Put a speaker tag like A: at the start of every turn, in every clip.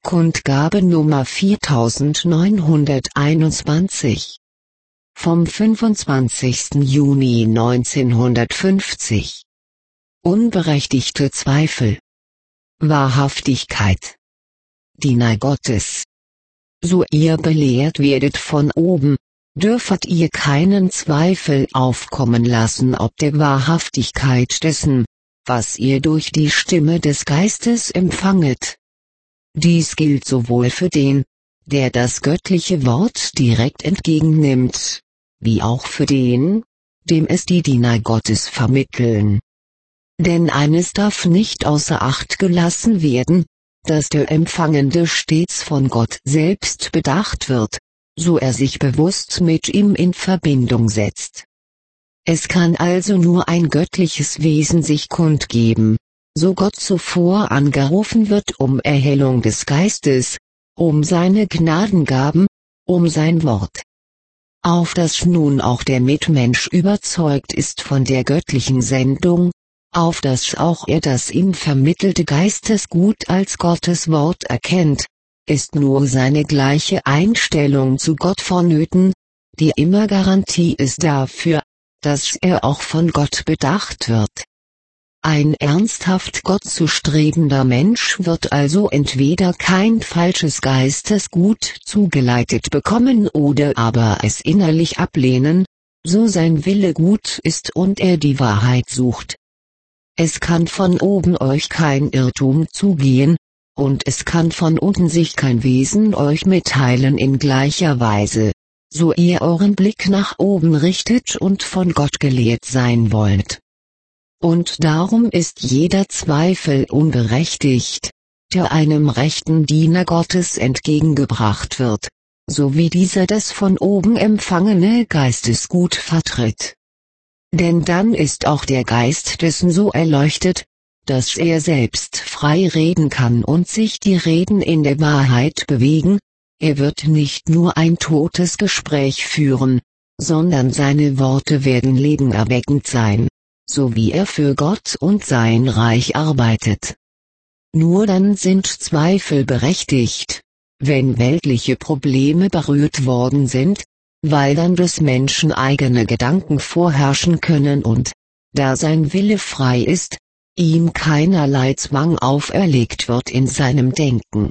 A: Kundgabe Nummer 4921 vom 25. Juni 1950. Unberechtigte Zweifel. Wahrhaftigkeit. Diener Gottes. So ihr belehrt werdet von oben, dürfet ihr keinen Zweifel aufkommen lassen ob der Wahrhaftigkeit dessen, was ihr durch die Stimme des Geistes empfanget. Dies gilt sowohl für den, der das göttliche Wort direkt entgegennimmt, wie auch für den, dem es die Diener Gottes vermitteln. Denn eines darf nicht außer Acht gelassen werden, dass der Empfangende stets von Gott selbst bedacht wird, so er sich bewusst mit ihm in Verbindung setzt. Es kann also nur ein göttliches Wesen sich kundgeben, so Gott zuvor angerufen wird um Erhellung des Geistes, um seine Gnadengaben, um sein Wort. Auf das nun auch der Mitmensch überzeugt ist von der göttlichen Sendung, auf das auch er das ihm vermittelte Geistesgut als Gottes Wort erkennt, ist nur seine gleiche Einstellung zu Gott vonnöten, die immer Garantie ist dafür, dass er auch von Gott bedacht wird. Ein ernsthaft Gott zu strebender Mensch wird also entweder kein falsches Geistesgut zugeleitet bekommen oder aber es innerlich ablehnen, so sein Wille gut ist und er die Wahrheit sucht. Es kann von oben euch kein Irrtum zugehen, und es kann von unten sich kein Wesen euch mitteilen in gleicher Weise, so ihr euren Blick nach oben richtet und von Gott gelehrt sein wollt. Und darum ist jeder Zweifel unberechtigt, der einem rechten Diener Gottes entgegengebracht wird, so wie dieser das von oben empfangene Geistesgut vertritt. Denn dann ist auch der Geist dessen so erleuchtet, dass er selbst frei reden kann und sich die Reden in der Wahrheit bewegen, er wird nicht nur ein totes Gespräch führen, sondern seine Worte werden lebenerweckend sein, so wie er für Gott und sein Reich arbeitet. Nur dann sind Zweifel berechtigt, wenn weltliche Probleme berührt worden sind, weil dann des Menschen eigene Gedanken vorherrschen können und, da sein Wille frei ist, ihm keinerlei Zwang auferlegt wird in seinem Denken.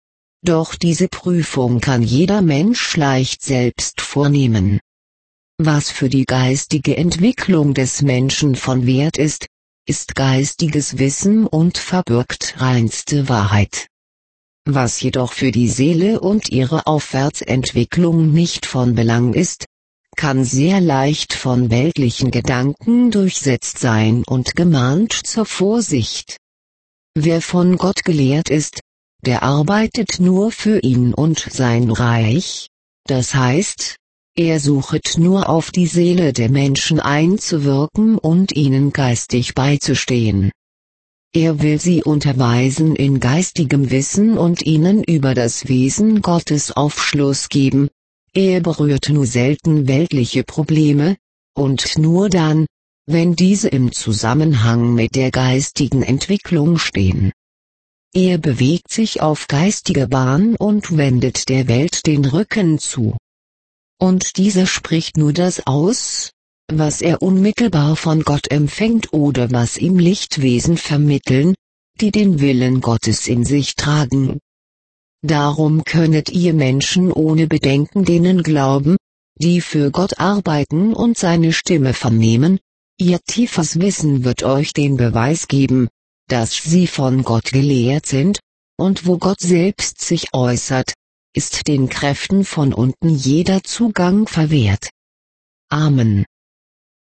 A: Doch diese Prüfung kann jeder Mensch leicht selbst vornehmen. Was für die geistige Entwicklung des Menschen von Wert ist, ist geistiges Wissen und verbirgt reinste Wahrheit. Was jedoch für die Seele und ihre Aufwärtsentwicklung nicht von Belang ist, kann sehr leicht von weltlichen Gedanken durchsetzt sein und gemahnt zur Vorsicht. Wer von Gott gelehrt ist, der arbeitet nur für ihn und sein Reich, das heißt, er suchet nur auf die Seele der Menschen einzuwirken und ihnen geistig beizustehen. Er will sie unterweisen in geistigem Wissen und ihnen über das Wesen Gottes Aufschluss geben, er berührt nur selten weltliche Probleme, und nur dann, wenn diese im Zusammenhang mit der geistigen Entwicklung stehen. Er bewegt sich auf geistiger Bahn und wendet der Welt den Rücken zu. Und dieser spricht nur das aus, was er unmittelbar von Gott empfängt oder was ihm Lichtwesen vermitteln, die den Willen Gottes in sich tragen. Darum könnet ihr Menschen ohne Bedenken denen glauben, die für Gott arbeiten und seine Stimme vernehmen, ihr tiefes Wissen wird euch den Beweis geben, dass sie von Gott gelehrt sind, und wo Gott selbst sich äußert, ist den Kräften von unten jeder Zugang verwehrt. Amen.